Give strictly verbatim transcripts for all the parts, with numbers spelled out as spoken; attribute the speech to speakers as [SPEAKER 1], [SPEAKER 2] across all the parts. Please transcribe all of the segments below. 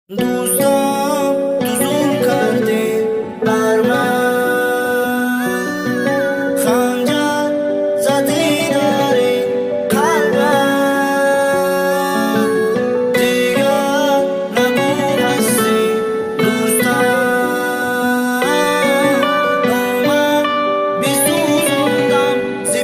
[SPEAKER 1] دوستم تو زوم کردی بر من خنجر زدی داری قلبم دیگر نگو هستی دوستم من بیسوزوندم زی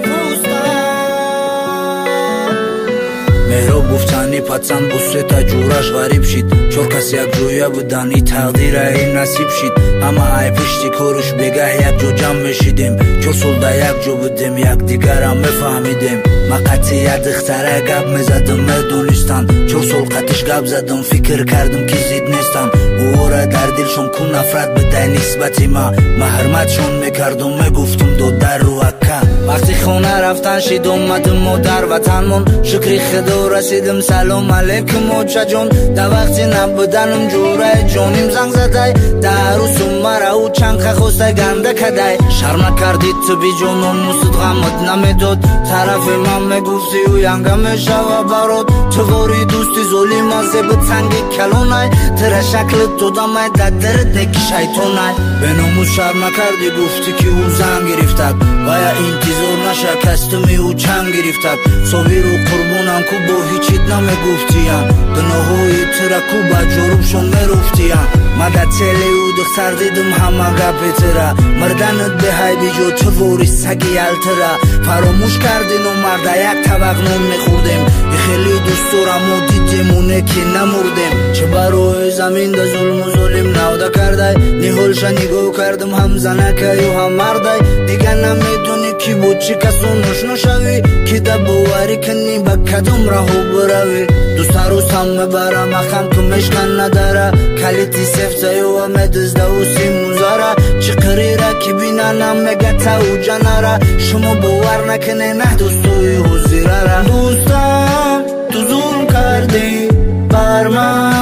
[SPEAKER 1] پوستم مهراب گفتنی پتسن بوستا جورش غریب شید چور کس یک جویا بودن ای تقدیر این نصیب شید اما ای پشتی کروش بگه یک جو جمع میشیدیم چور سلده یک جو بودیم یک دیگر هم میفهمیدیم ما قطعی یک دختره گب میزدم میدونستن چور سل قطش گب زدم فکر کردم که زید نیستن او را در دلشون کن نفرت بده نسبتی ما ما حرمتشون میکردم میگفتم دو در رو اکا وقتی خونه رفتن شید اومدم ما در وطنمون شکری خدا رسیدم سلام علیکم موچه جون در وقتی نبودنم جوره جونیم زنگ زده در رو سومره او چنخه خوسته گنده کده شرم نکردید تو بی جونم موسید غمت نمیداد طرف من میگفتی او ینگه میشوه برات تو واری دوستی زولی مازه به تنگی کلونه تره شکل تو دامه در درد نکی شیطونه به نموز شرم نکردی گفتی که او زن گرفتد و یا انتظار نشکستمی او چند گرفتد صبی رو قربونم که با هیچیت نمیگفتیم گناهوی ترکو با جروبشون میروفتیم مدد تلی او دختر دیدم همه گپی تره مردنت به های بیجو تو واری سگی التره فراموش کردین و مرده یک طبق نون میخوردیم خیلی دوست دارم و دیدیمونه که نمردیم چه بروی زمین ده ظلم و ظلم نوده کرده نیهولش نگاه کردم هم زنکه و هم مرده دیگه نمیدونی کی بود چی کسو نشنو شوی که ده بواری کنی با کدوم راهو بروی دوست روز هم میبرم اخم تو مشکن نداره کلیتی سفته و مدزده و سیموزاره چه قریره که بیننم میگه تا او جنره شما باور نکنه نه دوستوی حضیره را دوستم تو زوم کردی بر من